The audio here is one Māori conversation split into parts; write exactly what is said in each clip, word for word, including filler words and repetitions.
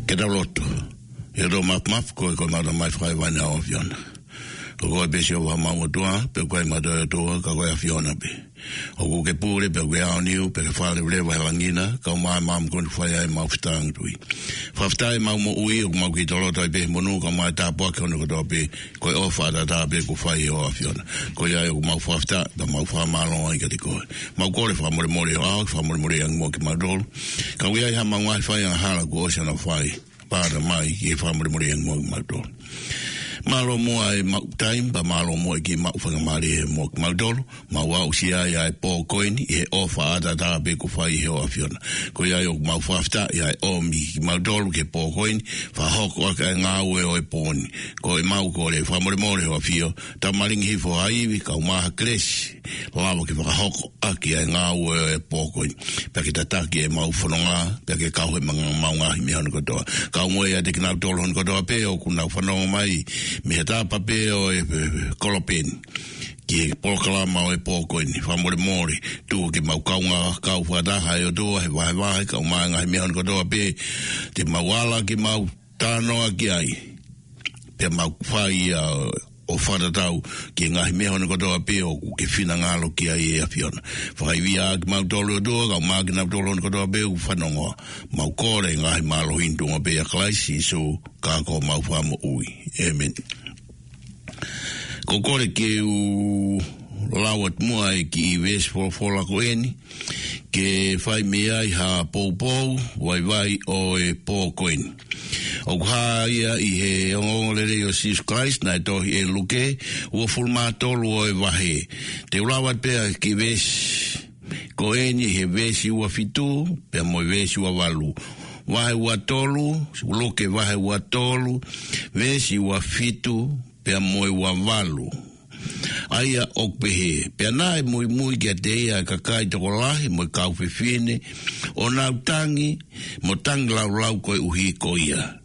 ke da loto e do map map ko ko ma mai fai va na avion ko be se va ma motoa pe ko ma do to ka ko avion be o ke pure pe we au niu pe fa le le va langina ka ma ma ko fai ai ma ftang tui fa ftai ma mo ui o ma ki to lo be mo no ka ma ta po ko no do be ko o fa da da be ko fai o avion ko ya o ma fa fta da ma fa ma lo ai ka ko ma ko le fa mo mo le o fa mo mo le ang mo ki ma do ka we ai ha ma wa fai ha la ko se na fai para mai e fa mo mo le ang mo ma do malo mo ai ma time ba malo mo ki ma fa mari mo ma dolo ma wa usia ya po coin e ofa da da be ko fa i ho afion ko ya yo ma fa fta ya o mi ma dolo ke po coin fa ho ko ka nga we o pon ko ma ko le fa mo mo le afio ta maling hi fo ai vi ka ma kres la mo ke fa ho aki nga we po coin pa ki ta ta ke ma fo nga pa ke ka ho ma ma nga mi han ko do ka mo ya de na dolo ko do pe o ku na fa no mai me ta papel e colopin que proclama o pouco ni famore mori tu que mau kaunga kau fada hai o do he vai vai ka manga me on ko do pe te mawala que mau tano aqui ai pe mau fai o fada tau que nga me on ko do pe o que fina ngalo que ai e afiona fai via mau tolo do ka magna tolo ko do pe u fanongo mau kore nga malo hindu o pe a classe so ka ko mau famo ui amen ko kore ke u lawat mua e ki ves for for la koeni ke fai me ai ha pou pou vai vai o e po koeni o ha ia i he o le o sis Christ na to e luke o formato lo e vahe te lawat pe ki ves koeni he ves u fitu pe mo ves u valu vai wa tolu luke vai wa tolu ves u fitu pe mo wa valu aia okpehe pe nai muy muy ke te ia ka kai to lahi mo ka fefine o na tangi mo tangla lau ko uhi ko ia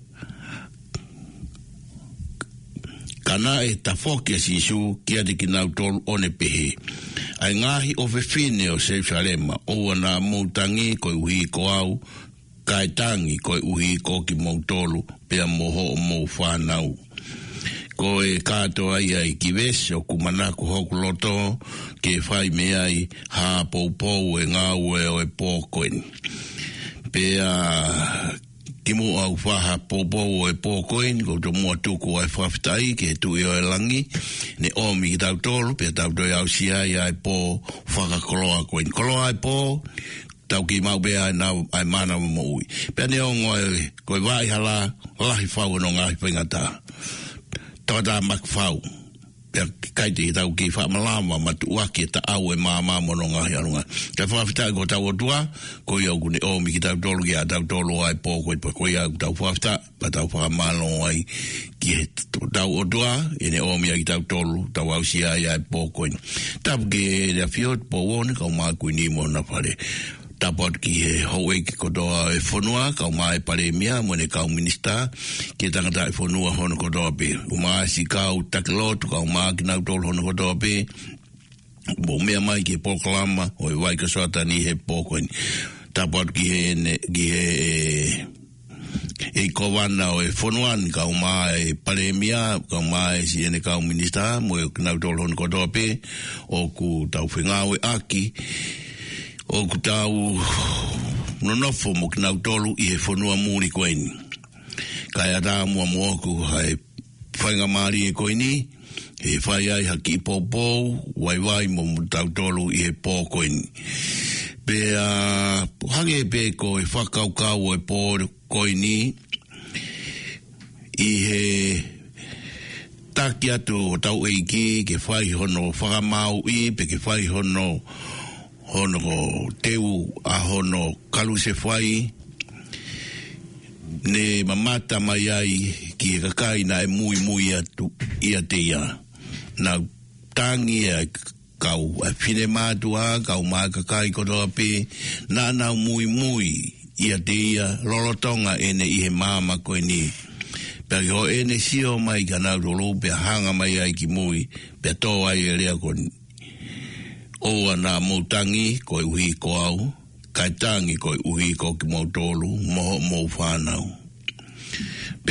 kana e ta foke si su kia de kina tol one pehe ai ngahi o fefine o se falema o na mo tangi ko uhi ko au kai tangi ko uhi ko ki mo tolu pe mo ho mo fa nau ko e kato ai ai ki veso kumana ko hoku loto ke fai me ai ha pou pou e ngā ue o e pōkoen pe a kimu au whaha pou pou o e pōkoen ko to mua tuku ai whaftai ke tu i o e langi ne omi ki tau tolu pe tau doi au si ai ai pō whakakoloa koen koloa ai pō tau ki mau bea ai nau ai mana mo ui pe ne ongo e koe vai hala lahi whau no ngāhi pengata tata makfau per kaiti tau ki fa malama matu waki ta au e mama mono ngahi arunga ka fa fita go tau tua ko ia gune o mi ki tau tolu ia tau tolu ai po ko ko ia tau fa fita pa tau fa malo ai ki tau tua ine o mi ki tau tolu tau au sia ia po ko tap ge le fiot po won ka ma ku ni mo na pare tapot ki he hoe ki kodoa e whanua, kau mai pare mea, mwene kau minista, ki tangata e whanua hono kodoa pe. Uma si kau takilotu, kau maa ki nau tolu hono kodoa pe, bo mea mai ki he pokalama, o e waika soata ni he pokoini. Tapot ki he, ki he, e kowana o e whanuan, kau maa e pare mea, kau maa e si ene kau minista, mo e ki nau tolu hono kodoa pe, o ku tau whengawe aki, o ku tau nonofo mo ki nau tolu i he whanua muri koeni. Kai ata mua moku hai whainga maari e koeni, he whai ai haki i pōpō, wai wai mo tau tolu i he pō koeni. Pe a uh, hange pe ko e whakaukau e pō koeni, i he taki atu o tau eiki, ke whai hono whakamau i, pe ke whai hono hono teu a hono kalu se whai ne mamata mai ai ki e kakai na e mui mui atu ia te ia na tangi e kau a whine mātua kau mā kakai kotoa pe na nau mui mui ia te ia lolotonga ene i he māma koe ni peki ho ene sio mai ka nau rolo pe hanga mai ai ki mui pe tō ai e rea koni o ana moutangi ko uhi ko au kai tangi ko uhi ko ki mo tolu mo mo whanau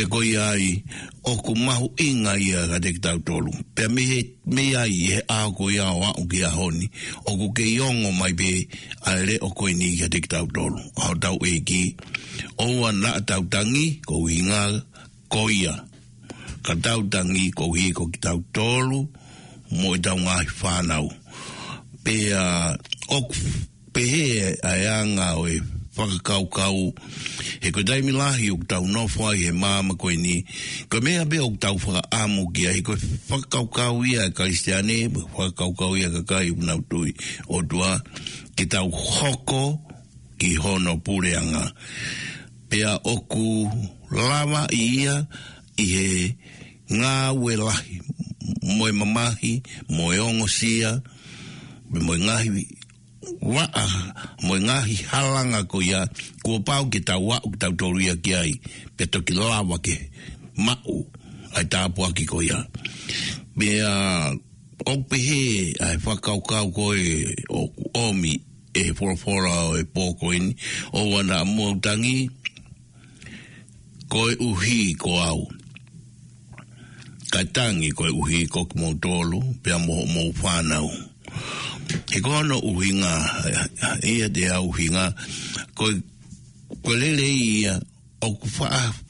pe ko ai o ku mahu inga ia ga te tau tolu pe me me ai he a ko ia wa o ki a honi o ku ke yongo mai be ale o ko ni ga te tau tolu o tau e ki o ana tau tangi ko inga ko ia ka tau tangi ko hi ko ki tau tolu mo tau ngai whanau pe a o pe he ayanga o e whakakaukau he ko taimi lahi o tau nofua i he māma koe ni ko mea be o tau whakaamu kia he ko whakakaukau ia Kristiane whakakaukau ia kakai unau tui o tua ki tau hoko ki hono pureanga pea oku lama ia i he ngā ue lahi moe mamahi moe ongosia moe ngahi waa mo ngahi halanga ko ia ko pau ki tau wa ki tau toria ki ai pe to ki lawa ke mau ai tapu aki ko ia bea o pehe ai whakau kau ko e o omi e forfora o e poko ini o wana moutangi ko e uhi ko au kaitangi ko e uhi ko ki moutolu pea mo mo whanau he kono uhinga ia te au uhinga ko ko lele ia o fa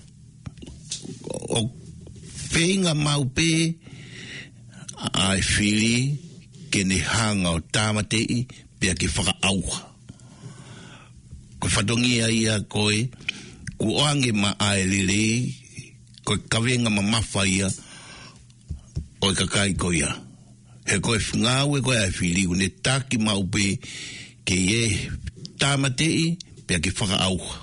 o feinga mau pe ai fili ke ne hanga o tamatei pe ke whaka auha ko whatongia ia koe ku oange ma ai lele ko kawenga ma mawha ia o kakai ko ia he koe whingawe koe ai whiri ne taki maupe ke ye tamatei pe ke whaka auha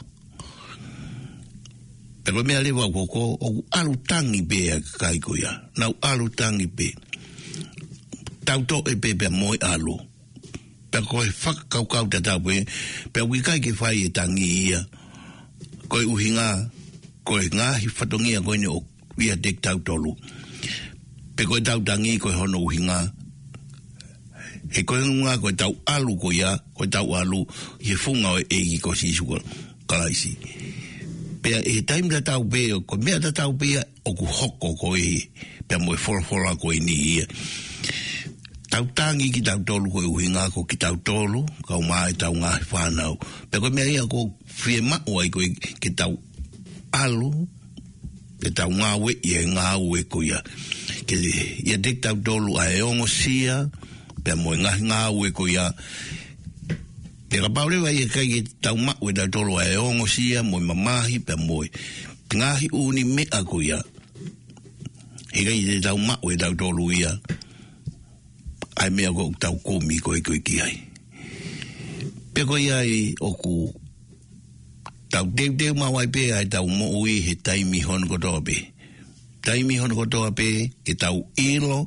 pe koe mea lewa koko o alutangi pe a kai ko ia nau alutangi pe tau to e pe pe moi alu pe koe whaka kau kau te tau pe pe wikai ke whai e tangi ia koe uhinga koe ngahi whatongia koe ne o ia dek tau tolu pe koe tau tangi koe hono uhinga he koe ngā koe tau alu ko ia koe tau alu he funga o egi ko sisu ko kalaisi pe e taim da tau pe ko mea da tau pe o ku hoko ko e pe mo e forfora ko ni ia tau tangi ki tau tolu ko uhinga ko ki tau tolu ka mai tau ngā whanau pe koe mea ia ko fie mau ai koe ki tau alu pe tau ngā we ia ngā ue ko ia ke ia dek tau tolu a e ongo sia pe mo ngā ngā ue ko ia pe ka paure wai e kai e tau mau e tau tolu a e ongo sia mo mamahi pe mo ngahi uni mea ko ia he kai e tau mau e tau tolu ia ai mea ko tau komi ko e koe ki ai pe ko ia i oku tau deu deu mawai pe ai tau mo ui he taimi hon kotoa pe taimi hon kotoa pe ke tau ilo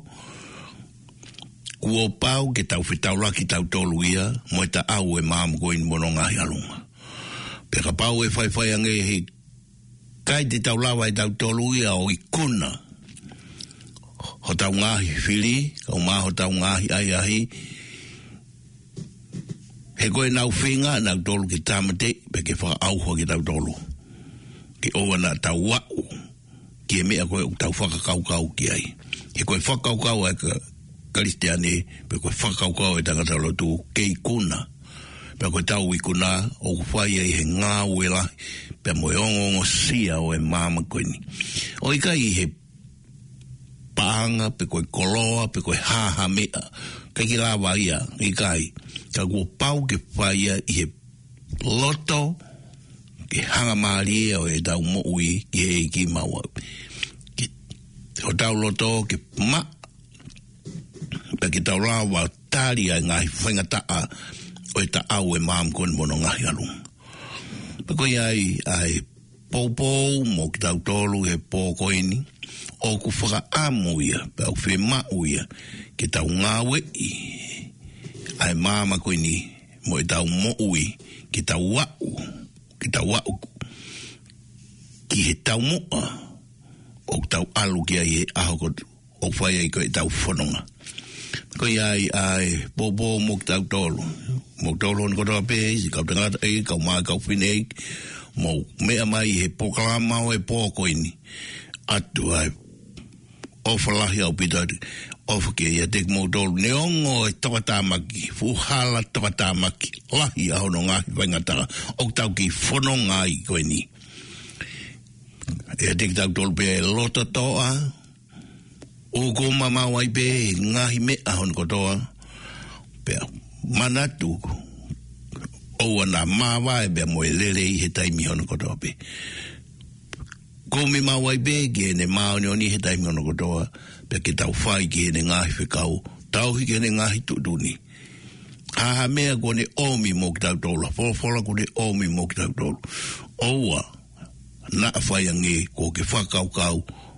kua pau ke tau whitau laki tau tolu ia mo e ta au e maamu ko in mono ngahi alunga pe ka pau e whai whai ange he kai te tau lawa e tau tolu ia o ikuna ho tau ngahi whiri ka uma ho tau ngahi ai ahi he koe nau whinga nau tolu ke tamate pe ke wha auho ke tau tolu ke owa na tau wau ki e mea koe tau whakakaukau ki ai he koe whakaukau ai ka Kristiane pe koe whakaukau e tangata lotu kei kuna pe koe tau ikuna o whai ai he ngā uela pe moe ongongo sia o e māma koe ni o i kai he paanga pe koe koloa pe koe haha mea kai ki lawa ia i kai ka kua pau ke whaia i he loto ke hanga maari o e tau mo ui ki he ki maua ki o tau loto ke ma pe ki tau rawa tari ai ngai whainga taa o e ta au e maam kone mono ngahi alu pe koe ai ai poupou mo ki tau tolu he pō koini o ku whaka amu ia pe au whi mau ia ki tau ngawe i ai mama koe ni mo e tau mo ui ki tau wau ki tau wau ki he tau moa o tau alu ki ai he aho ko o whai ai koe tau whanonga koe ai ai bobo mo ki tau tolu mo ki tau loni kotoa pe si kau tangata e kau maa kau whine mo mea mai he pokalama o e pōko ini atu ai o whalahi au pitari o whake ia tek mo tolu ne ongo e tokatamaki fuhala tokatamaki lahi a hono ngahi waingatara o tau ki whono ngai koe ni ia tek tau tolu pe lota toa o ko mama wai pe ngahi me a hono kotoa pe manatu o ana mawa e bea moe lere i he taimi hono kotoa pe. Ko me mawa i be ki hene mao ni oni he taimi hono kotoa pe ke tau whai ki hene ngahi whikau tau hi ki hene ngahi tutuni. Haha mea kone omi mo ki tau tolu wholofola kone omi mo ki tau tolu. Oua na whai ange ko ke whakau kau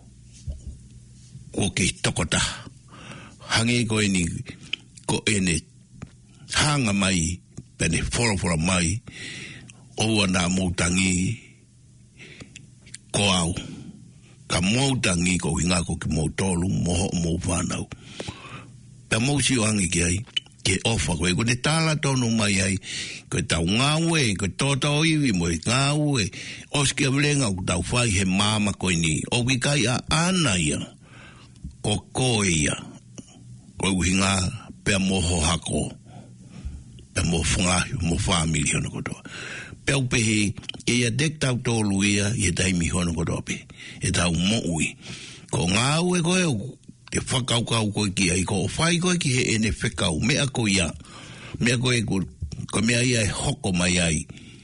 ko ke tokota. Hange ko eni ko ene hanga mai pene wholofola mai oua na moutangi ko au ka moutangi ko hinga ko ki moutolu moho mou whanau pe mousi o hangi ki ai ke ofa koe ko ne tala tonu mai ai ko tau ngawe ko toto iwi mo i ngawe oski avlenga ko tau whai he mama koe ni o wikai a ana ia ko koe ia ko hinga pe moho hako pe mo fungahi, mo family hono kotoa. Pe au pehe, e ia dek tau tolu ia, e taimi hono kotoa pe. E tau mo ui. Ko ngā ue koe, te whakaukau koe ki ai, ko whai koe ki he ene whekau, mea ko ia. Mea koe, ko, ko mea ia e hoko mai ai.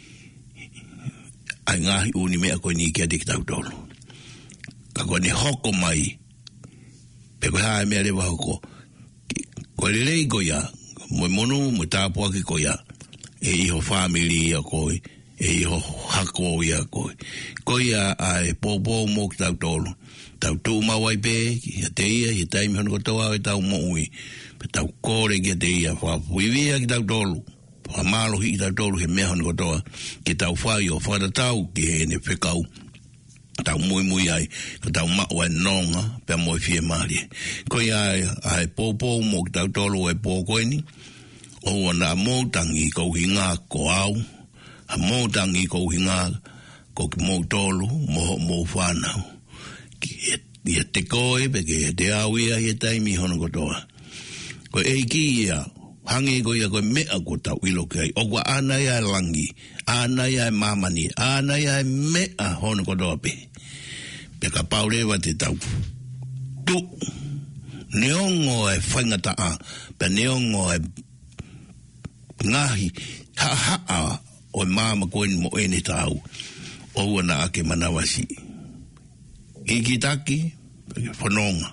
Ai ngahi uni mea koe ni kia dek tau tolu. Ka koe ne hoko mai. Pe koe hae mea rewa hoko. Ko lelei ko ia, mo monu mo tapua ki ko ya e iho family ya ko e iho hako ya ko ko ya ai popo mo tau tolu tau tu ma wai pe ya te ia i taimi hono kotoa e tau mo ui pe tau kore ki te ia wha puivia ki tau tolu wha malo hi tau tolu he mea hono kotoa ki tau whai o whada tau ki he ne whekau tau mui mui ai ko tau maua nonga pe mo fie mari ko ya ai popo mo tau tolu e poko ni o na moutangi ko hinga ko au a moutangi ko hinga ko ki moutolu mo mo whanau ki e te koe pe ke te au ia he taimi hono kotoa ko e ki ia hangi ko ia ko mea ko tau ilo kai o kwa ana ia langi ana ia mamani ana ia mea hono kotoa pe pe ka paurewa te tau tu neongo e whaingata a pe neongo e ngahi ha ha a o mama ko ni mo ene tau o wana ake manawasi iki taki fononga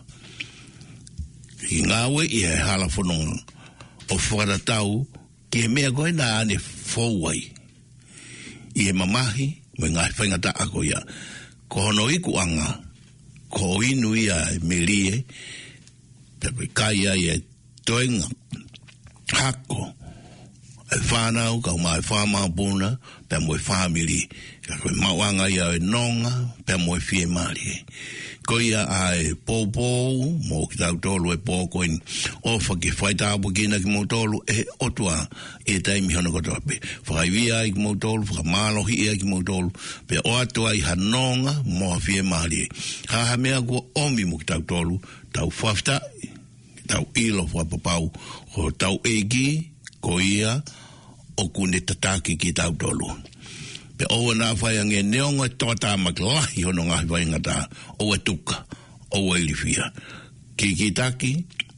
i ngawe i e hala fononga o fwara tau ki mea koe na ane fowai i e mamahi me ngahi whaingata ako ia ko hono iku anga ko inu ia melie pepe kai ai e toenga hako e whanau, ka umai whamau puna, pe moe family, ka koe mawanga ia e nonga, pe moe fie mari. Ko ia ai pōpō, mo ki tau tolu e pōko in, ofa ki whaitapu kina ki mo tolu, e otua, e taimi hono kotoa pe. Whakaiwia ai ki mo tolu, whakamalohi ia ki mo tolu, pe o atua i hanonga, mo fie mari. Haha mea kua omi mo ki tau tolu, tau whafta, tau ilo whapapau, ho tau egi, ko ia o kune tataki ki tau tolu. Pe oua nā whai ange neonga tōtā maklahi hono ngahi wai ngata oua tuka, oua ilifia. Ki ki taki,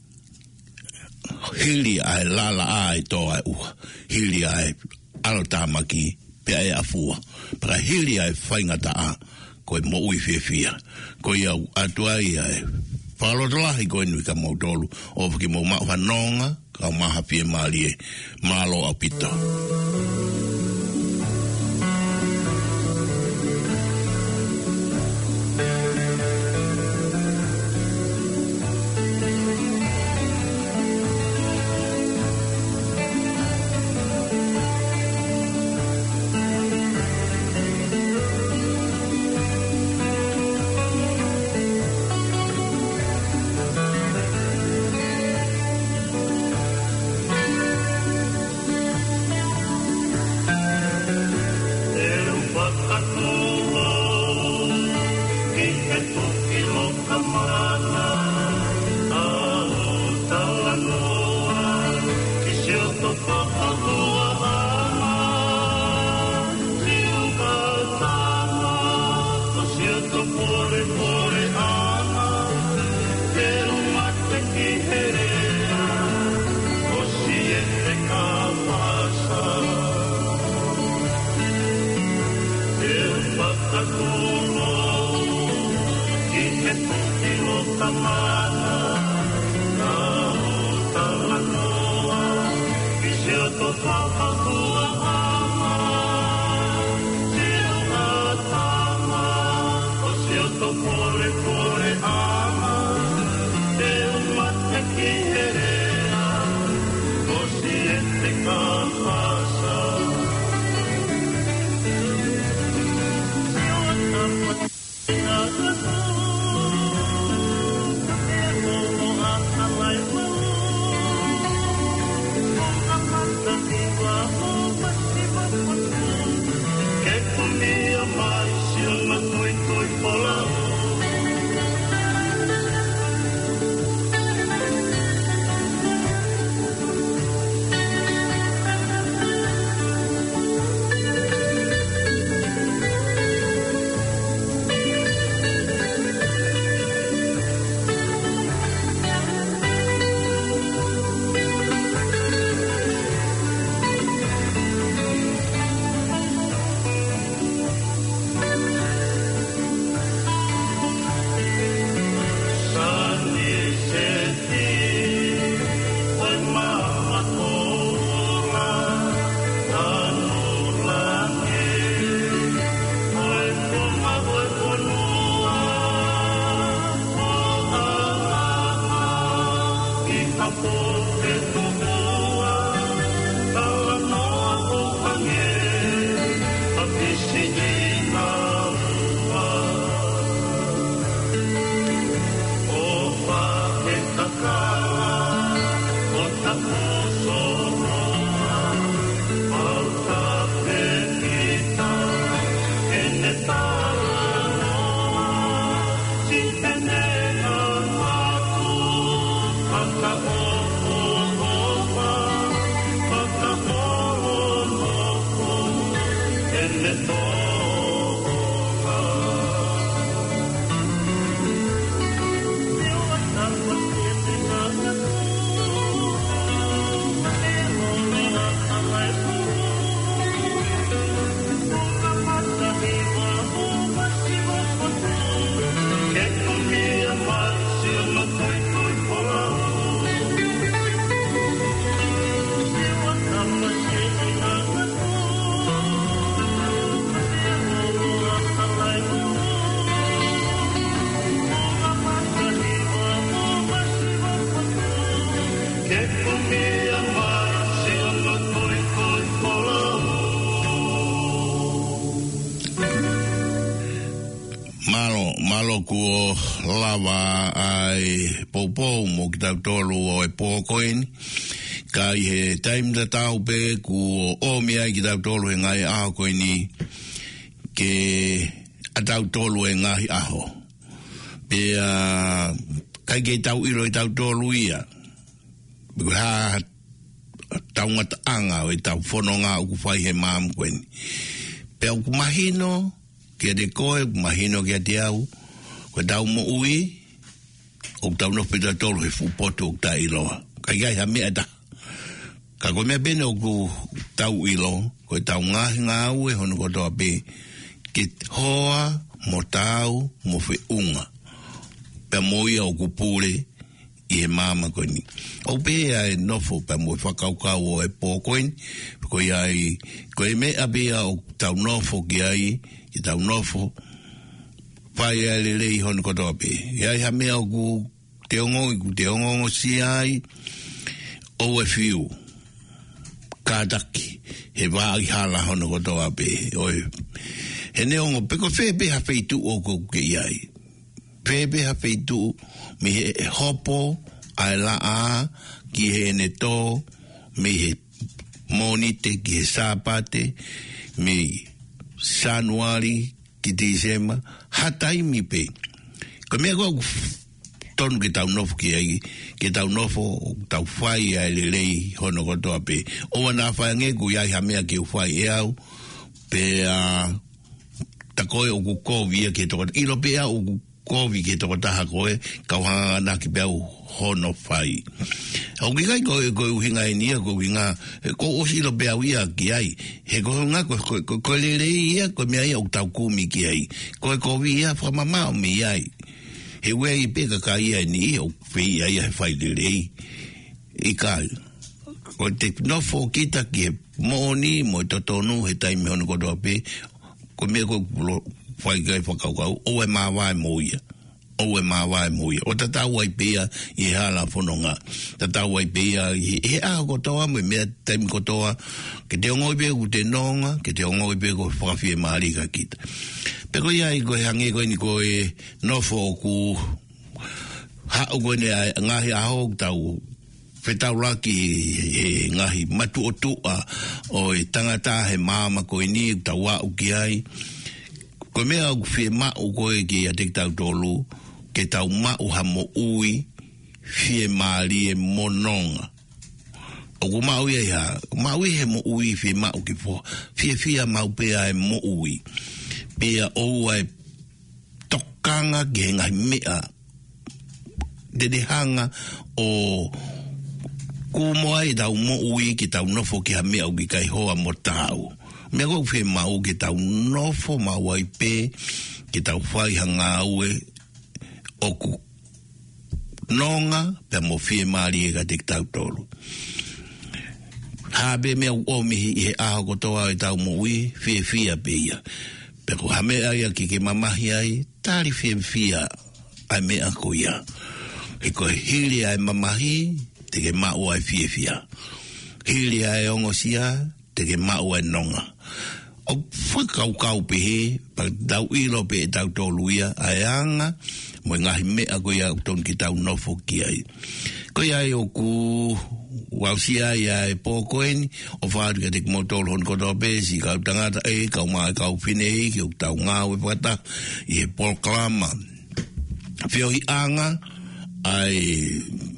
hili ai lala ai tō ai uha, hili ai alotāmaki pe ai afua. Pera hili ai whai ngata a, koe mo ui fia fia. Koe ia atuai ai whalotolahi koe nui ka mau tolu, o whaki mo mau whanonga, ka maha pie malie, malo au pita. pore pore ama, pero mate ki herea, o siete ka pasa. Eu patakuno, ki he puti no tamana, na o talanoa, ki se o to whakatua ama, se o atama, o se o to pore pore ama, te o mate ki herea, o siete ka pasa. Malo ko lava ai popo mo ki tau tolu o e pōkoini. Ka i he taim da tau pe ku o mi ai ki tau tolu e ngai aho koini ke a tau tolu e ngai aho. Pe a kai ke tau iro i tau tolu ia. Biku ha tau ngata anga o i tau whono ngā uku whai he māmu koini. Pe au ku mahino kia de koe, mahino kia te au, koe tau mo ui, o tau no pita tolu he fupoto o ta iloa. Ka iai ha mea ta. Ka koe mea bene o ku tau ilo, koe tau ngahi ngā ue, hono kotoa pe, ke hoa, mo tau, mo fe unga. Pe moia o ku pule, i he mama koe ni. O pe ai nofo, pe mo whakaukau o e pōkoini, koe ai, koe mea bea o tau nofo ki ai, i tau nofo, whai ai le lei hono kotoa pe. Iai ha mea o ku te ongo, i ku te ongo si ai, o e whiu, kātaki, he wāi hala hono kotoa pe. Oi, he ne ongo, peko whebe ha wheitu o ko ke iai. Whebe ha wheitu, mi he hopo, ai la a, ki he ne tō, mi he monite, ki he sāpate, mi Januari ki December hatai mi pe ko me go ton ki tau nofo ki ai ki tau nofo tau fai ai le lei hono ko to pe o na fa nge ku ya ha me ki fai e au pe a takoe o ku kovia ke toko ilo pea o ku kovi ke toko taha koe kauhanga na ki pea hono whai. Au ki kai koe koe uhinga e nia koe uhinga ko osi ilo pea uia ki ai he koe unga koe koe lere ia koe mea ia o tau kumi ki ai koe kovi ia whamamao mi ai he wea i peka ka ia ni o whi ai he whai lere i kai koe te nofo kita ki he mooni mo totonu he taimi hono kodoa pe ko me ko fai kai whakaukau o e mawai moia o e mawai moia o tatau ai pia i hala whanonga tatau ai pia i he a kotoa mo mea taimi kotoa ke te ongo i pia ku te nonga ke te ongo i pia ko whakawhia maari ka kita peko ia i koe hange koe ni koe nofo ku hao koe ne ngahi aho tau whetau raki he ngahi matu o tua o e tangata he māma koe ni tau wau ki ai koe mea au whi mau koe ki a te tau tolu ke tau mau ha mo ui whi maari e mononga o ku mau ia ia mau i he mo ui whi mau ki po whi whia mau pea e mo ui pea ou ai tokanga ki he ngahi mea dedehanga o ku moai tau mo ui ki tau nofo ki ha mea uki kai hoa mo tau. Mea kou whi mau ki tau nofo mau ai pe ki tau whai hanga ue o ku nonga pe mo whi maari e ka te tau tolu. Habe mea u omihi i he aho kotoa e tau mo ui whi whia pe ia. Pe ko ha mea ia ki ke mamahi ai tari whi whia ai mea ko ia. E koe hiri ai mamahi te ke mau ai fie fia. Hiri ai ongosia, te ke mau ai nonga. O whakau kau pehe, pa tau ilo pe e tau toluia, ai anga, mo ngahi mea koe au ton ki tau nofo ki ai. Koe ai o ku wausia ai ai pōkoeni, o whaari ka te mo tolu hon koto pesi, kau tangata e, kau mai kau whine e, ki o tau ngāwe pata, i he polklama. Whiohi anga, ai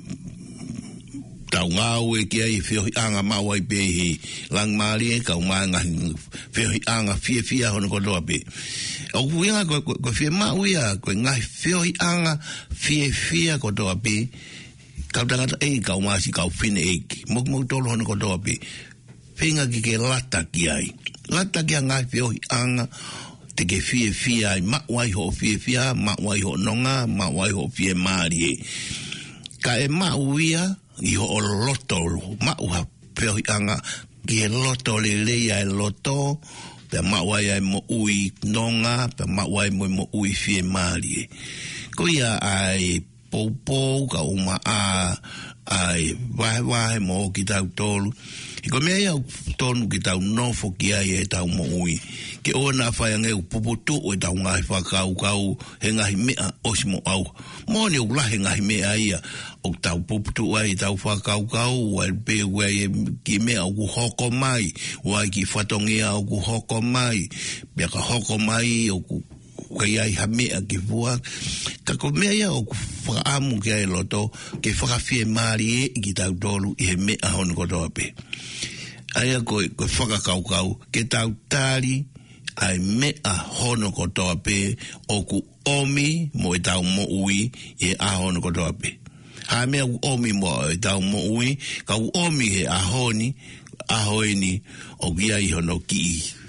tau ngāu e kia i whiohi anga mau ai pe hi lang maari e kau mai ngahi whiohi anga fia fia hono kodoa pe. O kuinga koe koe fia mau ia koe ngahi whiohi anga fia fia kodoa pe kau tangata e kau maasi kau whine e ki mok mok tolo hono kodoa pe whinga ki ke lata ki ai lata ki a ngahi whiohi anga te ke fia fia ai mawai ho fia fia mawai ho nonga mawai ho fia maari e ka e mau ia i ho o loto mau ha peo anga ki e loto le leia e loto pe mau ai mo ui nonga pe mau ai mo mo ui fie maari ko ia ai popo ka uma a ai vai vai mo ki tau tolu i ko mea iau tonu ki tau nofo ki ai e tau mo ui ke ona whai ange u puputu o e tau ngahi whakau kau he ngahi mea osimo au mone u lahe ngahi mea ia o tau puputu ai tau whakau kau wai pe wai ki mea o ku hoko mai wai ki whatongia o ku hoko mai pia ka hoko mai o ku kai ai ha mea ki fua ka ko mea ia o ku whaamu ki ai loto ke whakawhie maari e ki tau tolu i he mea hono kotoa pe aia koe koe whakakau kau ke tau tari ai mea hono kotoa pe o ku omi mo e tau mo ui e a hono kotoa pe ha mea ku omi mo e tau mo ui ka ku omi he a honi a hoini o kia i hono ki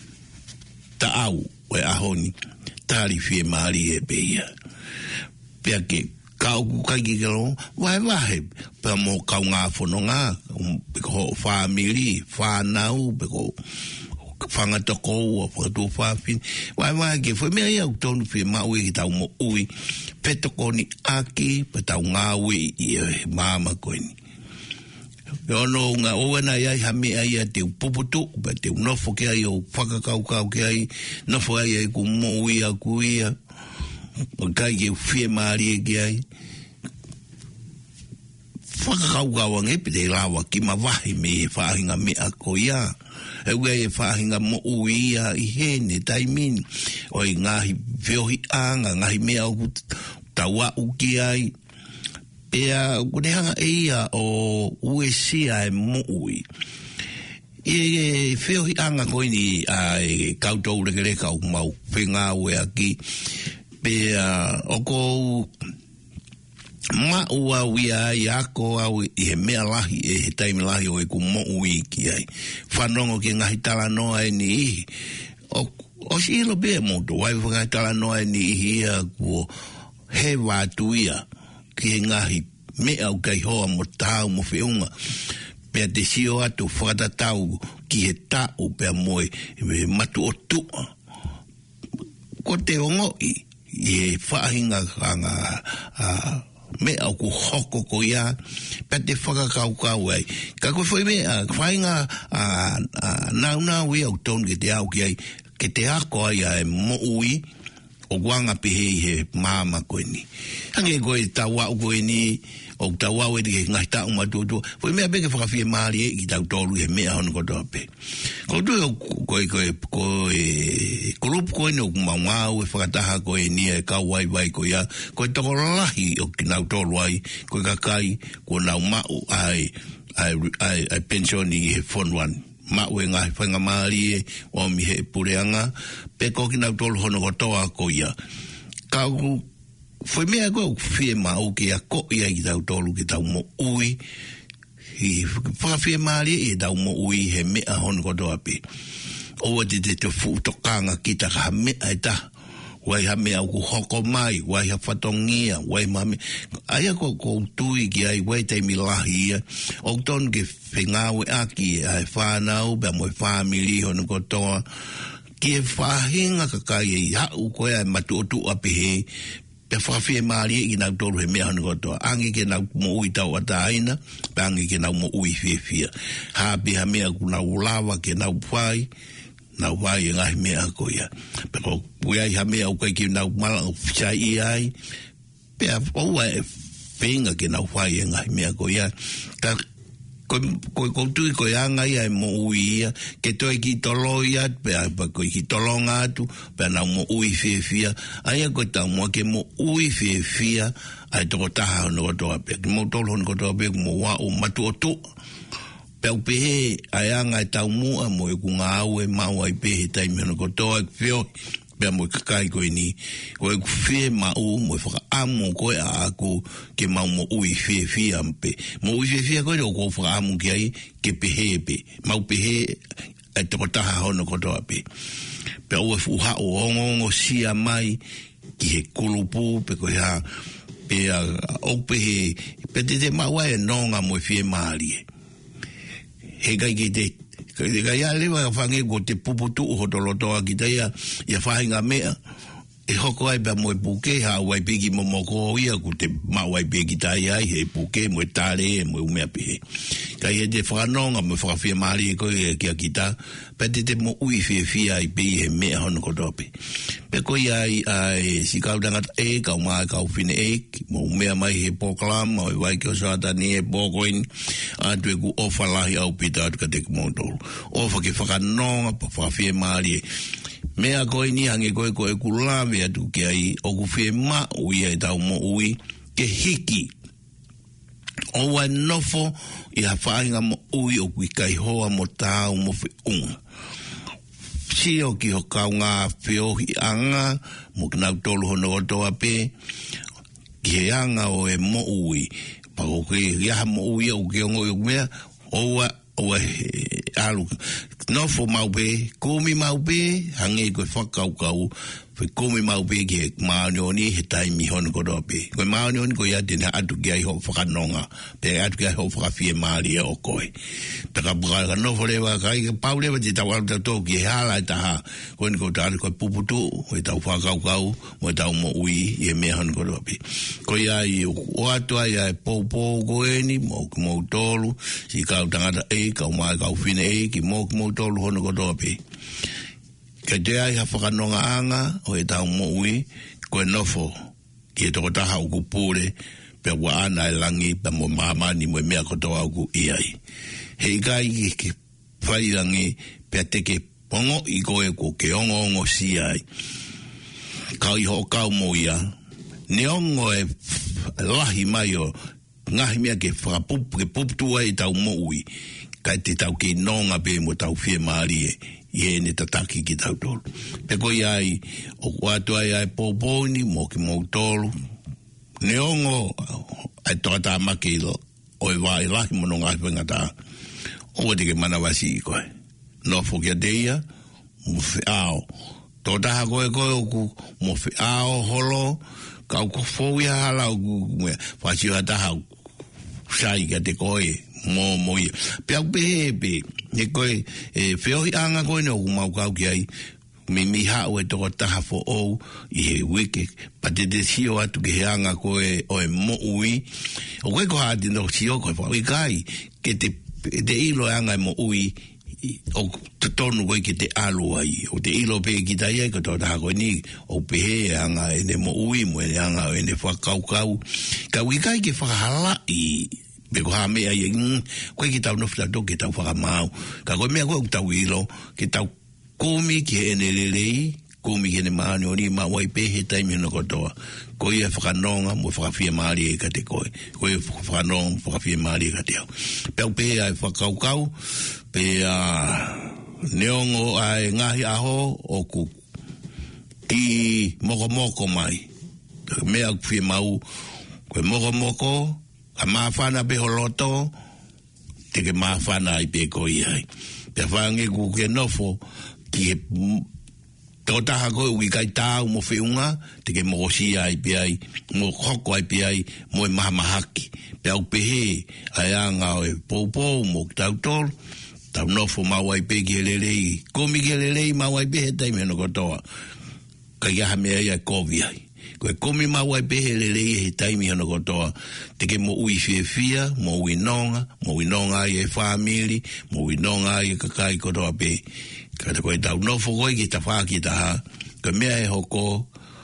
ta au o e a honi tari fie maari e pe ia pia ke kau ku kai ki kero vai vai pe mo kau ngā whono ngā ho whamiri whanau pe ko whangatoko ua whakatu whawhin vai vai ke whai mea iau tonu fie maui ki tau mo ui pe toko ni aki pe tau ngā ui i e māma koe ni ono ngā oana iai hame ai a te upuputu pe te unofo ke ai o whakakau kau ke ai nofo ai ai ku mo ui a kuia o kai ke fie maari e ke ai whakakau kau ange pe te lawa ki ma wahi me e whahinga me a ko ia e ua e whahinga mo ui ia i hene taimini o i ngahi whiohi anga ngahi mea o taua uki ai pea kunehanga e ia o uesia e mo ui e feo hi anga ko ni ai kautou le kere kau mau whenga ue aki pe o ko ma ua wia i ako au i he mea lahi e he taimi lahi o e ku mo ui ki ai whanongo ki ngahi tala noa e ni ihi o, o si ilo bea moto wai ngahi tala noa e ni ihi ia kuo he wātuia ki he ngahi mea u kai hoa mo tāu mo whiunga pea te sio atu whakatatau ki he tau pea moe e matu o tua ko te ongo i i he whahinga kanga a me au ku hoko ko ia pe te whakakau kau ai ka koe whai mea whainga a nau nau i au ton ke te au ki ai ke te ako ai ai mo ui o guanga pehe i he māma koe ni hange koe tawa u koe ni o tawa u e te ngai tau matutu whai mea peke whakawhie maari e ki tau tolu he mea hono kotoa pe ko tu koe koe koe korupu koe no kumangau e whakataha koe ni e kau wai wai koe ia koe toko lahi o ki nau tolu ai koe kakai ko nau mau ai ai ai ai pensioni he fonwan mau e ngai whainga maari e o mi he pureanga pe ko ki nau tolu hono kotoa koe ia kau foi mea koe whie mau ki a ko ia ki tau tolu ki tau mo ui i whakawhie maari i tau mo ui he mea hono kotoa pe oa te te te fu tokanga ki ta ka mea e ta wai ha mea ku hoko mai wai ha whatongia wai mame aia ko ko tui ki ai wai te milahi ia o ton ke whengawe aki ai whanau bea moe family hono kotoa ki e whahinga kakai e hau koe ai matu o tu apehe pe whawhie maari i nau tolu he mea hono kotoa angi ke nau mo ui tau ata aina pe angi ke nau mo ui fie fia hape ha mea ku nau lawa ke nau whai nau whai e ngahi mea ko ia pe ko puiai ha mea ukai ki nau mala o whichai i ai pe a oua e whenga ke nau whai e ngahi mea ko ia ka koe koutui koe anga ia e mo ui ia ke toi ki tolo ia pe a koe ki tolo ngātu pe a nau mo ui fie fia aia koe tau mua ke mo ui fie fia ai toko taha hono kotoa pe ki mo tolo hono kotoa pe mo wa o matu o tu pe au pehe ai anga e tau mua mo e ku ngā au e mau ai pehe taimi hono kotoa e whio pe a mo e kakai koe ni koe ku fie mau mo e whaka amu koe a aku ke mau mo ui fie fie ampe mo ui fie fie koe o ko whaka amu ki ai ke pehe pe mau pehe e toko taha hono kotoa pe pe au e fuha o ongongo sia mai ki he kulupu pe koe ha pe a o pehe pe te te mau ai e nonga mo e fie maari e he kai ki te kai ia lewa whange ko te puputu ho tolotoa ki te ia ia whahinga mea e hoko ai pa mo e puke ha wai peki mo moko ia ko te ma wai peki tai ai he puke mo e tare e mo umea pehe kai e te whanonga mo whakawhia maari e koe e kia kita pe te te mo ui fie fia i pehi he mea hono kotope pe koe ai ai si kau tangata e kau maa kau whine e mo umea mai he poklam o e wai ki o sata ni e pokoin atu e ku ofa lahi au pita atu ka te kumotolu ofa ki whakanonga pa whakawhia maari e mea koe ni hange koe koe ku lawe atu ki ai o ku whie ma ui ai tau mo ui ke hiki o wa nofo i ha whainga mo ui o kui kai hoa mo tāu mo whi unga si o ki ho kau ngā whiohi anga mo ki nau tolu hono o toa pe ki he anga o e mo ui pa o ki iaha mo ui o ki ongo i mea o wa o e alu nofo mau pe kumi mau pe hange koe whakau kau whi kumi mau pe ki he maonioni he taimi hono kodoa pe koe maonioni koe ia tene atu ki ai ho whakanonga pe atu ki ai ho whakawhie maari e o koe taka puka ka nofo lewa ka i pau lewa te tau alu tau ki he hala e taha koe ni koe tāre koe puputu koe tau whakau kau mo tau mo ui i he mea hono kodoa pe koe ia i o atu ai ai pou pou koe ni mo ki mo tolu si kau tangata e kau mai kau whine e ki mo ki mo tolu hono kodoa pe ka te ai ha whakanonga anga o e tau mo ui koe nofo ki e toko taha uku pūre pe wa ana e langi pe mo mahamani mo e mea kotoa uku i ai hei kai ki ki whairangi pe teke pongo i koe ko ke ongo ongo si ai kau i ho kau mo ia ne ongo e lahi mai o ngahi mea ke whakapupu ke puputu ai tau mo ui kai te tau ki nonga pe mo tau fie maari e, i e ne tataki ki tau tolu. Pe koi ai, o kuatua ai ai poponi, mo ki mo tolu, ne ongo, ai toa tā maki ilo, o e wai lahi mono ngai penga tā, o te ke mana wasi i koe. No fokia deia, mo fe ao, tō taha koe koe o ku, mo fe ao holo, kau ko fōi hala o ku, mea, whasi o taha, sai ka te koe, mo mo i. Pe au pehe pe, e koe, e whiohi anga koe no ku mau kau ki ai, me mi hao e toko taha fo ou, i he wike, pa te te sio atu ki he anga koe o e mo ui, o koe ko hati no sio koe whau i kai, ke te, te ilo anga e mo ui, o te tonu koe ki te alu ai, o te ilo pe ki tai ai, ko tō taha koe ni, o pehe anga e ne mo ui, mo e anga e ne whakau kau, ka ui kai ke whakahala i, pe ko ha mea i, koe ki tau nofita to, ki tau whakamau, ka koe mea koe tau ilo, ki tau kumi ki ene lelei, kumi ki ene maani o ni ma wai pehe taimi no kotoa. Koe e whakanonga mo whakawhia maari e ka te koe. Koe e whakanonga whakawhia maari e ka te au. Peo pehe ai whakaukau, pe a neongo ai ngahi aho o ku ki moko moko mai. Mea kwhia mau, koe moko moko, ka maafana pe holoto, te ke maafana ai pe koe ai. Pe whange ku ke nofo, ki he tō taha koe ui kai tāu mo whiunga, te ke mo osia ai pe ai, mo hoko ai pe ai, mo e maha mahaki. Pe au pehe, ai anga o e poupou mo tau tolu, tau nofo mau ai pe ki he lelei, komi ki he lelei mau ai pe he taimi hano kotoa, ka iaha mea ia kovi ai. Koe komi mau ai pe he lelei he taimi hano kotoa, te ke mo ui fie fia, mo ui nonga, mo ui nonga ai e whamiri, mo ui nonga ai e kakai kotoa pe, kata koe tau nofo koe ki ta whaki ta ha, ka mea e hoko,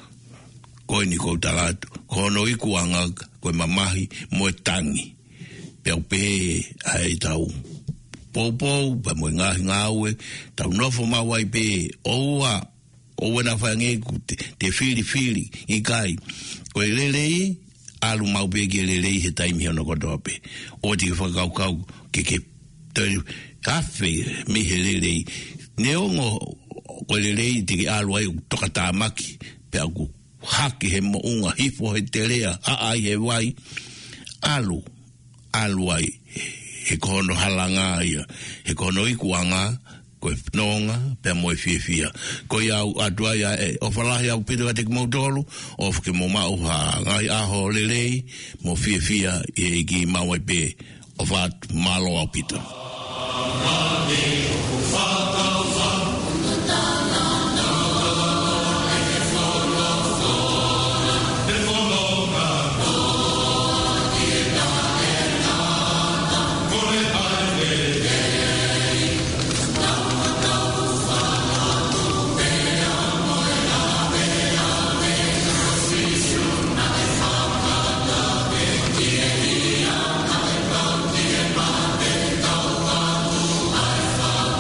koe ni kou talatu, kono iku anga, koe mamahi, mo e tangi, peo pehe ai tau poupou, pa mo e ngahi ngaue, tau nofo mawai pehe, oua, oua na whange ku te, te whiri whiri, i kai, koe lelei, alu mau pehe ki lelei he taimi hono kotoa pe, o te whakaukau, ke ke, te awhi, mi he lelei, neongo koe lelei te ki alu ai toka tāmaki pe aku haki he mo unga hifo he te rea a ai he wai alu alu ai he kono halanga ia he kono ikuanga koe nonga pe mo e fia fia koe au atua ia e o whalahi au pitu a te ki mautolu o fuke mo mau ha ngai aho lelei mo fia fia i ki mau ai pe o what malo au pitu Bye.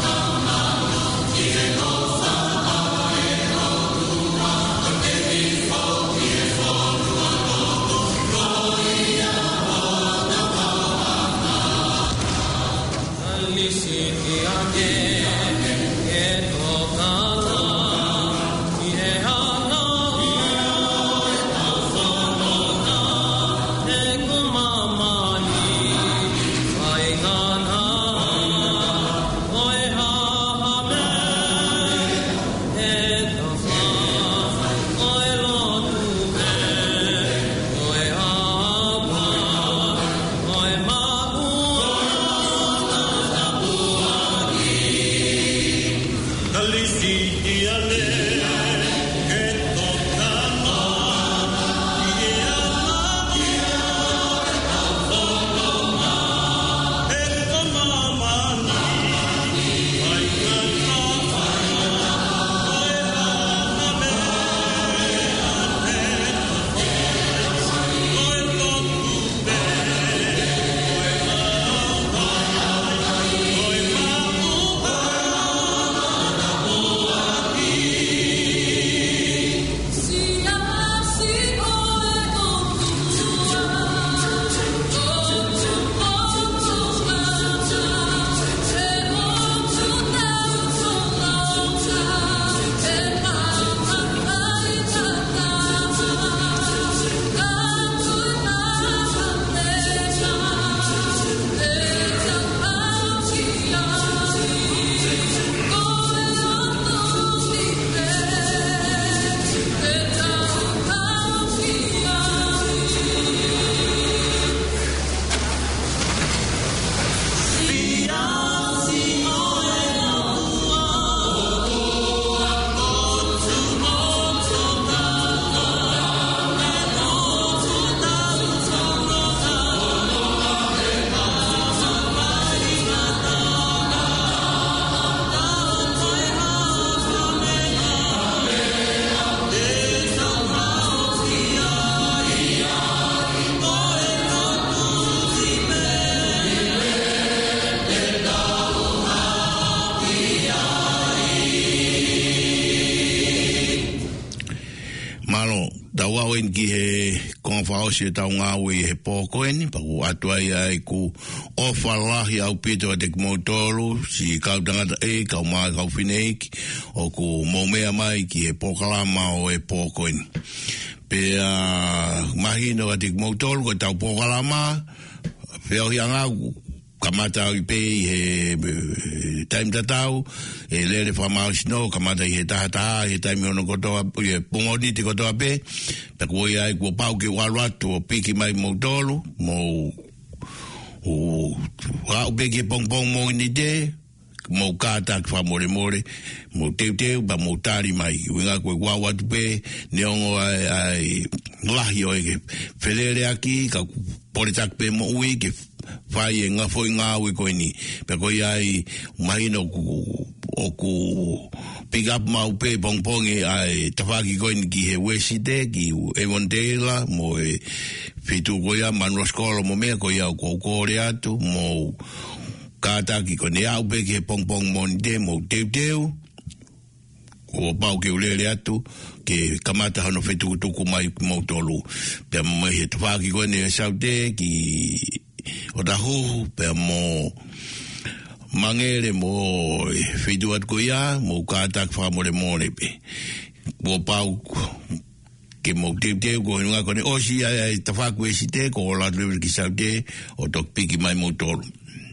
ki he kong whao se tau ngāwe he pōkoeni, paku atua ia e ku o whalahi au pito a te kimoutolu, si kau tangata e, kau mai kau whineiki, o ku mōmea mai ki he pōkalama o e pōkoeni. Pe uh, mahino a te kimoutolu, ko tau pōkalama, whio hi anga, kamata i pe he time tatau e lere whamau sino kamata i he tahataha he time ono kotoa i he pungoni te kotoa pe pe kua i ai kua pau ke waluatu o piki mai mo tolu mo o hau pe ke pong pong mo ni te mo kata kwa more more mo teu teu ba mo tari mai winga kua wawatu pe neongo ai ai lahi o e felere aki ka politak pe mo ui ke fai e ngā foi ngā ui koe ni. Pe koe ai mahina o ku pick up mau pe pong pong e ai tawhaki koe ni ki he Wesite, ki Avondale, mo e whitu koe a Manua Skola mo mea koe au kou kore atu, mo kātaki koe ne au pe ki he pong pong mo ni te mo teu teu, o pau ke ulere atu, ke kamata hano whitu tuku mai mo tolu. Pe mo he tawhaki koe ne sau te ki o da ho pe mo mangere mo fidu at koia mo kata fa more more pe mo pau ke mo te te ko nga ko o si ai ta fa ko si te ko la le ki sa te o tok piki mai mo tolu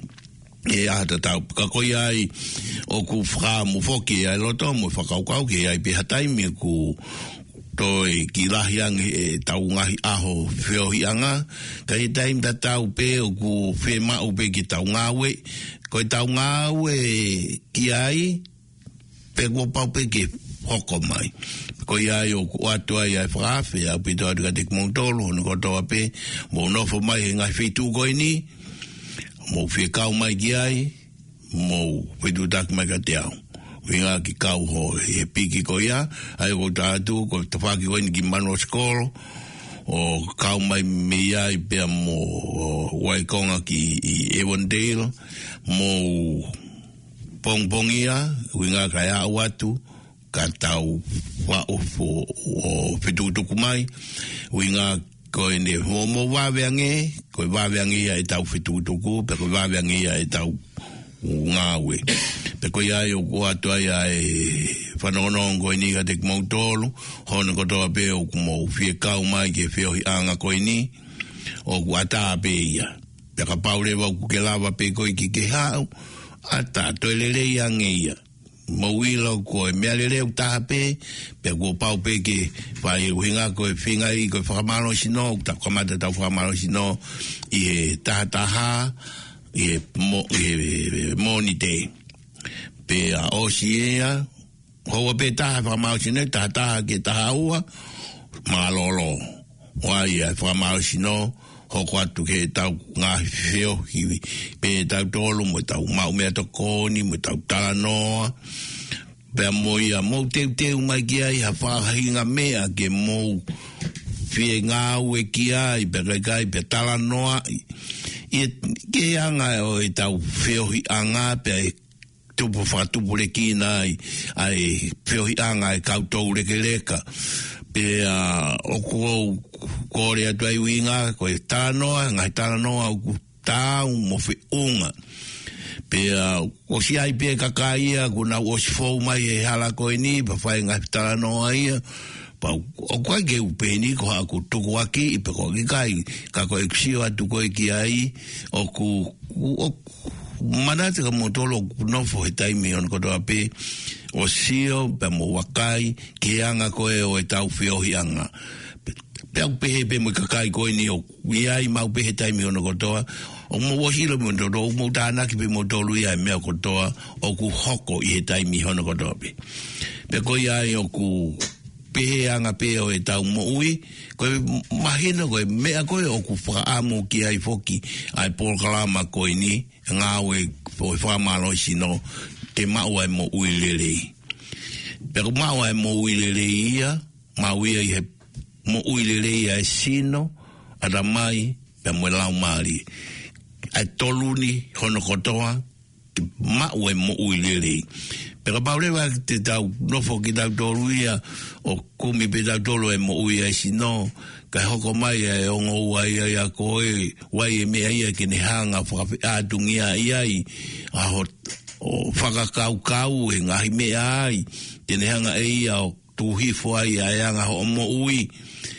e a ta ta ka koia ai o ku fra mo foki ai lo to mo fa ka ka ke ai pe hatai me ku toi ki lahiang e tau ngahi aho whio hianga, ka i taim ta tau pe o ku whema o pe ki tau ngawe, ko i tau ngawe ki ai, pe kua pau pe ki hoko mai. Ko i ai o ku atua i ai whakawhi, au pito atu ka te kimoutolo, hono kotoa pe, mo nofo mai he ngai whitu koe ni, mo whikau mai ki ai, mo whitu tak mai ka te au. Winga ki kau ho he piki ko ia, ai ko tātu, ko tawhaki koe ni ki Manua Skola, o kau mai me ia i pia mo Waikonga ki i Avondale, mo pong pong ia, winga ka ia watu, ka tau wa ofo o whitutuku mai, winga koe ne mo mo waweange, koe waweange ia e tau whitutuku, pe koe waweange ia e tau ngawe. Pe koe ai o kua atua ia e whanonong koe ni ka te kimoutolu, hono kotoa pe o kumo fie kau mai ke whio hi anga koe ni, o kua ataa pe ia. Pe ka paurewa ku ke lava pe koe ki ke hau, ata toi lele ia nge ia. Mo wila koe mea lele u taha pe, pe kua pau pe ke whai uhinga koe whinga i koe whakamaro sino, ta kamata tau whakamaro sino, i he taha taha, i he mo, moni te. Pe a osi ea, hoa pe taha whamau sino, taha taha ke taha ua, maa lolo. Wai a whamau sino, hoko atu ke tau ngahi whio hiwi. Pe tau tolu, mo tau mau mea tokoni, mo tau talanoa. Pe a mo ia, mo teu teu mai ki ai, ha whahinga mea ke mo whie ngāu e ki ai, pe kai kai, pe talanoa. I ke anga o e tau whio hi anga, pe e tupu whatupu le kina ai, ai whiohi anga e kautou leke leka. Pe uh, o kuo kore atu ai winga, ko e tānoa, ngai tānoa o ku tāu mo whi unga. Pe uh, o si ai pe kakaia, kuna o si fau mai e hala koe ni, pa whai ngai tānoa ia, pa o koe ke upeni, ko haku tuku aki, i pe ko ki kai, ka koe kusio atu koe ki ai, o ku, o manate ka motolo nofo he taimi on kotoa pe o sio pe mo wakai ke anga koe o e tau whiohi anga pe au pehe pe mo kakai koe ni o iai mau pehe taimi on kotoa o mo wahilo mo ndodo o mo tānaki pe motolo iai mea kotoa o ku hoko i he taimi on kotoa pe pe koe iai o ku pehe anga pe o e tau mo ui koe mahina koe mea koe o ku whaamu ki ai foki ai polkalama koe ni ngawe o whamalo sino te mau ai mo ui lelei. Pero mau ai mo ui lelei ia, mau ia i he mo ui lelei ai sino, ada mai, pe mo lau maari. Ai toluni hono kotoa, mau ai mo ui lelei. Pero paure va te tau no fo ki tau toruia o kumi pe tau tolo e mo uia si no ka hoko mai e ongo wai ai a koe wai e mea ia ki ne hanga whakape ātungia iai a ho o whakakau kau e ngahi mea ai ki ne hanga e ia o tuhifo ai a anga ho mo ui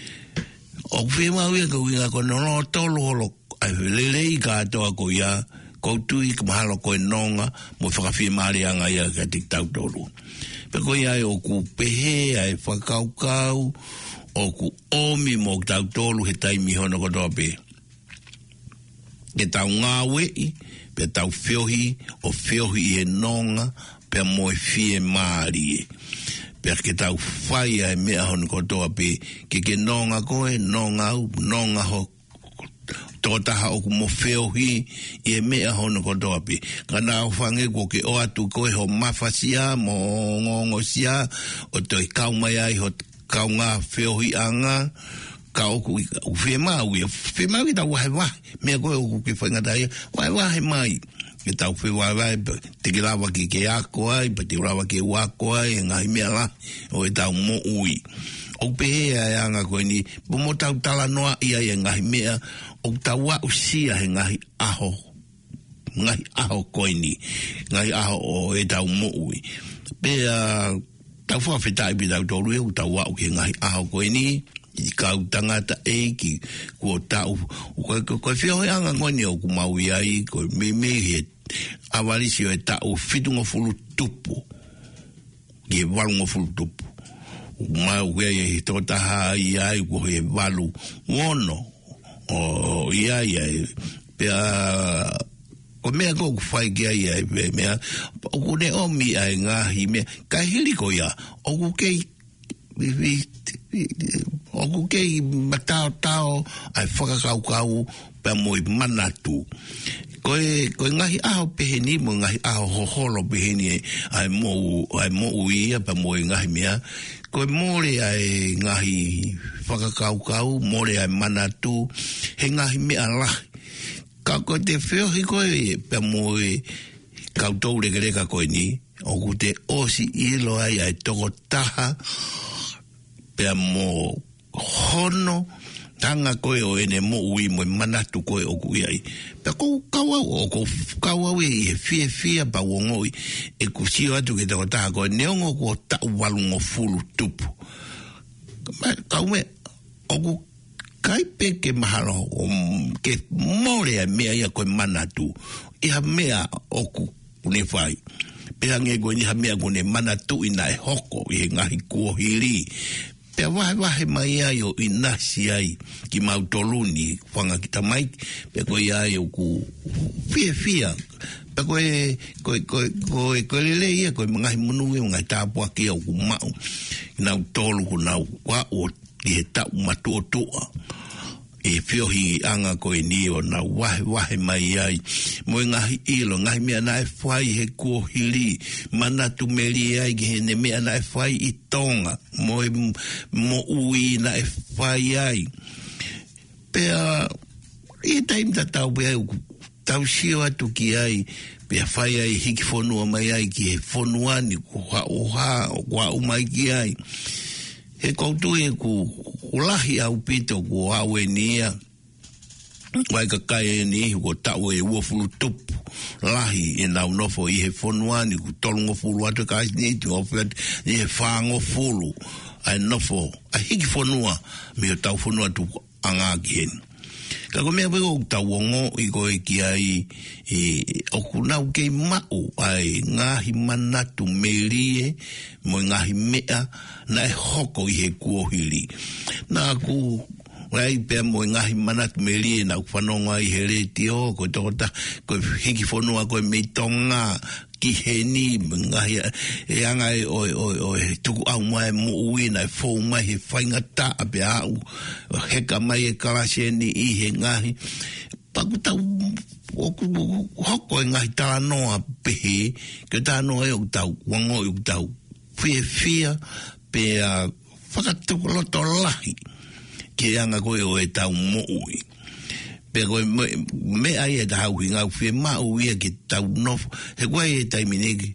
o whima uia ka uinga ko nono tolo holo ai lelei ka atoa ko ia koutui ka mahalo koe nonga mo whakawhi marianga ia ka tik tau tolu. Pe koe ai o ku pehe ai whakaukau o ku omi mo tau tolu he taimi hono kotoa pe. Ke tau ngāwe i, pe tau whiohi o whiohi e nonga pe mo e whie maari e. Pe ke tau whai ai mea hono kotoa pe ke ke nonga koe, nonga au, nonga ho tōtaha o ku mo whiohi i e mea hono kotoa pe. Kana au whange ko ke o atu koe ho mawhasia mo ngongo sia o toi kaumai ai ho kaunga whiohi anga ka oku u whemau i whemau i tau wahe wahe mea koe oku ke whaingatai wahe wahe mai ke tau whewai wahe te ke rawa ki ke ako ai pa te rawa ke wako ai e ngai mea la o e tau mo ui o pehe ai anga koe ni po mo tau tala noa ia e ngai mea o tau wa usia he ngai aho ngai aho koe ni ngai aho o e tau mo ui pea tau whawhetai pi tau tolu e o tau wa uke ngai aho koe ni i kau tangata e ki ko tau koe whio he anga koe ni o ku mau iai koe me me he awarisi o e tau whitungo fulu tupu ki he walungo fulu tupu mau wea he totaha iai ko he walu wono o iai iai pea ko mea ko ku whai kia iai mea o ku ne omi ai ngahi mea ka hili ko ia o ku kei o ku kei matao tao ai whakakaukau pe moi manatu koe koe ngahi aho peheni mo ngahi aho hoholo peheni ai mo ai mo uia pe moi ngahi mea koe more ai ngahi whakakaukau more ai manatu he ngahi mea lahi ka koe te whiohi koe pe moi kautou rekereka koe ni o ku te osi ilo ai ai toko taha pea mo hono tanga koe o ene mo ui mo manatu koe o kui ai. Pea kou kaua o kou kaua e fie fie pa wongoi e kusio atu ke tako taha koe neongo ko tau walungo fulu tupu. Kaume o ku kaipe ke mahalo ke more mea ia koe manatu iha mea o ku unefai. Pea nge koe niha mea kone manatu ina e hoko i ngahi kuohiri. Pea wahe wahe mai ai o inasi ai ki mautoluni whanga ki tamai pea koe ai o ku fia fia pea koe koe koe koe koe lele ia koe ngahi munui ngai tāpua ki au ku mau nau tolu ku nau wa o ki he tau matu o tua e whiohi anga koe ni o na wahe wahe mai ai mo ngahi ilo ngahi mea na e whai he kuohiri manatu meri ai ki he ne mea na e whai i tonga mo, mo ui na e whai ai pea i taim ta tau pea tau sio atu ki ai pea whai ai hiki whonua mai ai ki he whonuani ko ha o ha o kwa umai ki ai he koutu e ku ulahi au pito ku awe nia wai ka kai e ni ko tau e ua fulu tupu lahi e nau nofo i he whonuani ku tolungo fulu atu ka ni tu ofet i he whango fulu ai nofo a hiki whonua me o tau whonua tu anga ki heni ka ko mea peko tau ongo i koe ki ai i oku nau kei mau ai ngahi manatu merie mo ngahi mea na e hoko i he kuohiri na ku wai pea mo ngahi manatu merie na ufanonga i he reti o koe tokota koe hiki whonua koe mei tonga ki he ni ngahi e anga e oi oi oi tuku au mai mo ui na e fou mai he whaingata a pe au heka mai e karase ni i he ngahi paku tau oku hoko e ngahi tala noa pehe ke tala noa e o tau wango e o tau fia fia pe a whakatuku loto lahi ke anga koe o e tau mo ui pero me ai e tau ki ngau fie mau ia ki tau nofo he koe e taimine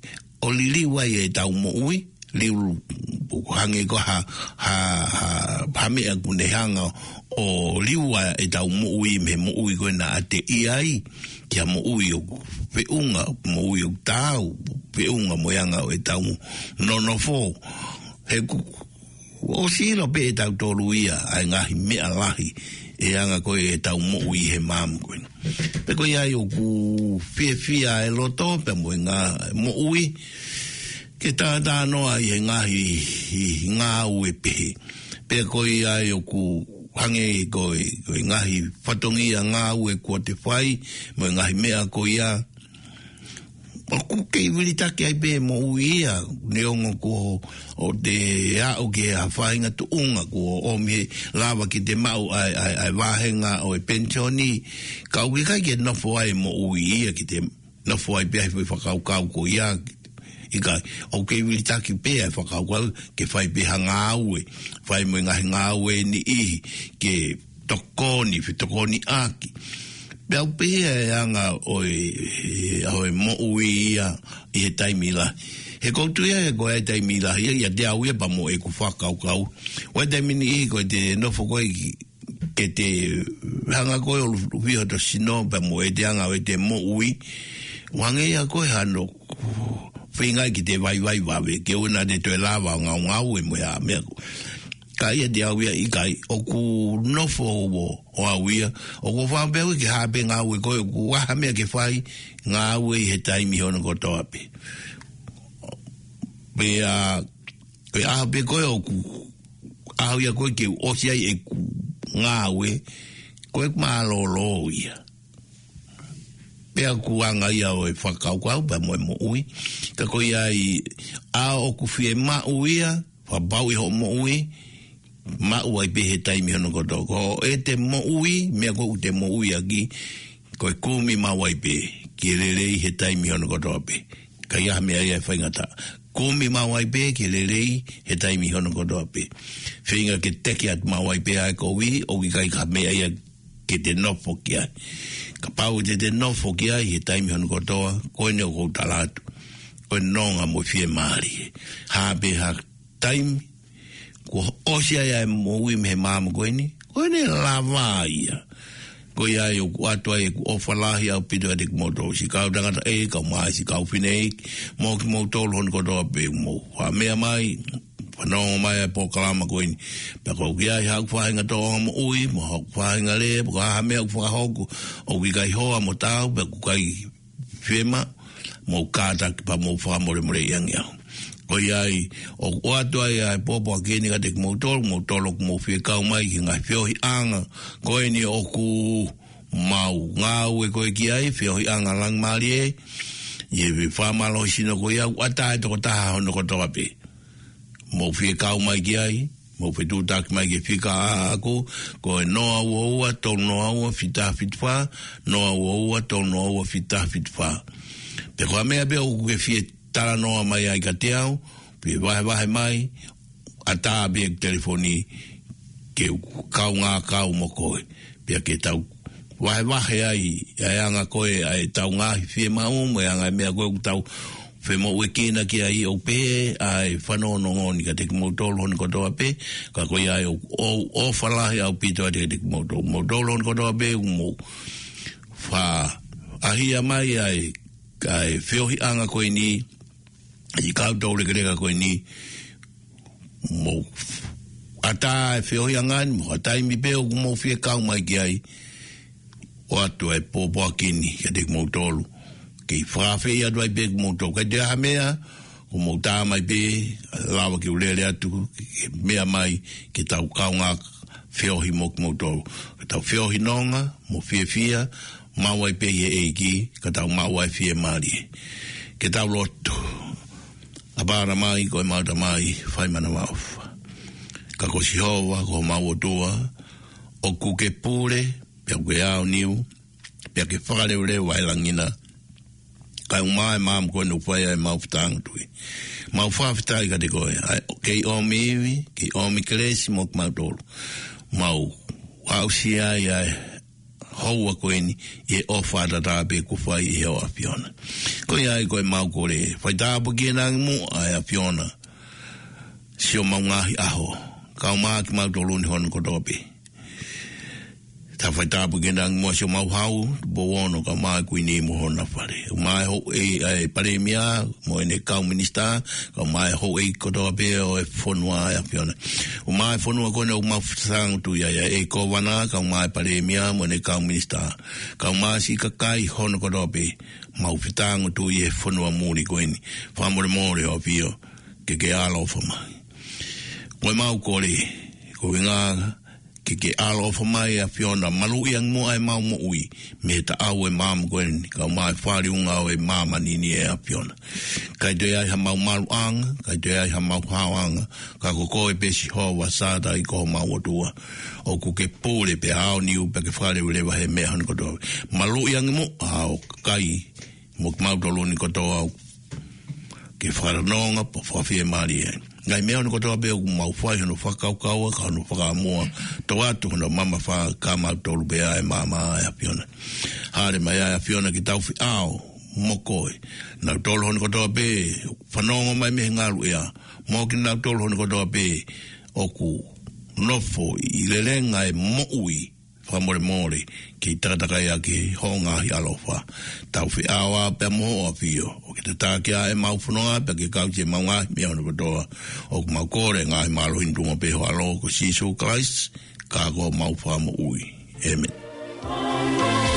o liliwa e tau mo ui, liu hange ko ha, ha, ha, ha mea kune hanga o liwa e tau mo ui, me mo ui koe na ate iai, kia mo ui o peunga, mo ui o tau, peunga mo yanga o e tau nono fo, he ku, o silo pe e tau toru ia, ai ngahi mea lahi, e anga koe e tau mo ui he mamu koe. Pe koe ai o ku fia fia e loto, pe mo e ngā mo ui, ke tā tā noa i he ngahi i ngā ue pehe. Pe koe ai o ku hange i koe, koe ngahi whatongi a ngā ue kua te whai, mo e ngahi mea koe ia. O ku kei wiri take ai pe mo ui ia, neongo ko o te ao ke a whainga tu unga ko o me lava ki te mau ai, ai, ai wahenga o e pensioni, ka ui kai ke nofo ai mo ui ia ki te nofo ai pe ai whakau kau ko ia, i kai, o kei wiri take pe ai whakau kau ke whai pe ha ngā ue, whai mo ngahi ngā ue ni ihi, ke tokoni, whi tokoni aki. Pea upea e anga o e mo ui ia i he taimila. He koutu ia e koe e taimila, ia ia te au ia pa mo e ku whakau kau. O e taimini i koe te nofo koe ke te hanga koe o luwhiho to sino pa mo e te anga o e te mo ui. Wange ia koe hano whingai ki te vai vai wawe, ke una te toe lava ngau ngau e mo ia mea koe. Ka ia te au ia i kai, o ku nofo o o au ia, o ku whaambeu ki hape ngā ue koe, o ku waha mea ke whai, ngā ue i he taimi hono kotoa pe. Pe a, koe a pe koe o ku, au ia koe ke osi ai e ku ngā ue, koe maa lo lo ia. Pe a ku anga ia o e whakau kau, pa moe mo ui, ka koe ai, a o ku fie ma uia, whabau i ho mo ui, ma ua i pehe taimi hono koto. Ko e te mo ui, mea ko u te mo ui aki, ko e kumi ma ua i pehe, ki rerei he taimi hono koto ape. Ka iaha mea ia e whaingata. Kumi ma ua i pehe, ki rerei he taimi hono koto ape. Whainga ke teke at ma ua i pehe ai ko ui, o ki kai ka mea ia ke te nofo ki ai. Ka pau te te nofo ki ai, he taimi hono kotoa, koe ne o kou talatu. Koe nonga mo fie maari. Ha pe ha taimi, ko osia ia e mo ui me he māma koe ni, koe ne lava ia. Koe ia e o atua e ku ofalahi au pito e te kumoto. Si kau tangata e, kau mai, si kau whine e, mō ki mō tolu hon kotoa pe mō. Wha mea mai, whanonga mai e pō kalama koe ni. Pea kou ki ai hau whahinga tōanga mo ui, mo hau whahinga le, po ka hamea ku whakahoku, o ki kai hoa mo tau, pea ku kai whiema, mō kātaki pa mō whakamore more iangi au. O iai, o atua ia e popo a keni ka te kumotolo, kumotolo kumofie kau mai ki ngai whiohi anga, koe ni o ku mau ngau e koe ki ai, whiohi anga lang maari e, i e whamalo sino koe iau, ata e toko taha hono kotoa pe. Mo fie kau mai ki ai, mo fie tūtaki mai ki whika a ako, koe noa ua ua, tau noa ua, whita whitwha, noa ua ua, tau noa ua, whita whitwha. Pe koa mea pe o ke fie tala noa mai ai ka te au, pe wahe wahe mai, a tā bea telefoni, ke kau ngā kau mo koe, pia ke tau wahe wahe ai, ai anga koe, ai tau ngāhi whie mau, mai anga mea koe tau, whe mo ue kena ki ai o pe, ai whanono ngoni ka te kumotolo honi kotoa pe, ka koe ai o, o, o whalahi au pito ai te kumotolo, kumotolo honi kotoa pe, umo, wha, ahia mai ai, kai whiohi anga koe ni, i kau tau reka reka koe ni, mo, ata e whiohi anga ni, mo ata imi peo ku mo whie kau mai ki ai, o atu e pōpua kini, ka te kumotolo, ki whawhi atu ai pe kumotolo, kai te aha mea, ku mo tā mai pe, lawa ki ulere atu, ki mea mai, ki tau kau ngā whiohi mo kumotolo, ka tau whiohi nonga, mo whie whia, mau ai pe e eiki, ka tau mau ai whie maari, ke tau lotu, apara mai, koe mauta mai, whai mana maufa. Ka ko si hoa, ko mau o tua, o ku ke pūre, pia ke au niu, pia ke whakare ure wailangina, ka umai maam koe no whai ai mau whutanga tui. Mau whawhitai ka te koe, kei omi iwi, kei omi keresi mo ku mautoro. Mau au si ai ai, haua koe ni e ofa da da be ku fai e o apiona. Ko ia i koe mau kore, fai tāpu ki e nang mu ai apiona. Si o maungahi aho, kau maa ki mau toluni honu kotope. Ta fai tāpu ki e nang mu si o mau hau, bo wono ka maa kui ni mo hona whare. O maa ho e pare mia, mo e ne kau minista, ka maa ho e kotope o e whonua ai apiona. O maa e whonua kone o mau whatangu tu ia ia e ko wana, ka maa e pare mia, mo e ne kau minista. Ka maa si ka kai hono kotope, mau whatangu tu i e whonua muri koeni. Whamore more o pio, ke ke alo whamai. Koe mau kore, koe ngā, ke ke alo whamai a whiona, malu iang mua e mau mo ui, me ta au e māma koeni, ka mai whāri unga o e māma nini e a whiona. Kai te ai ha mau malu anga, kai te ai ha mau hao anga, ka ko koe pesi hoa sāta i koho mau otua, o ku ke pōre pe hao niu pe ke whāre ulewa he mea hana kotoa. Malu iang mo, hao kai, mo mau toloni kotoa, ke wharanonga po whawhia maari e. Ngai mea hana kotoa pe o mau whai hana whakaukaua, ka hana whakamua, to atu hana mama wha ka mau tolu pe ai mama ai a whiona. Hare mai ai a whiona ki tau whi ao, mokoe. Nau tolu hana kotoa pe, whanonga mai mehe ngaru ea, mo ki nau tolu hana kotoa pe, o ku nofo i lelenga e mo ui, whamore more, ki takataka ia ki honga hi alofa. Tau whi awa pe moho a pio, o ki te tākia e mau whanonga, pe ki kauti e mau ngahi mea hana kotoa, o ku mau kore ngahi malo hindunga pe ho alo ko Jesus Christ, ka ko mau whamo ui. Amen.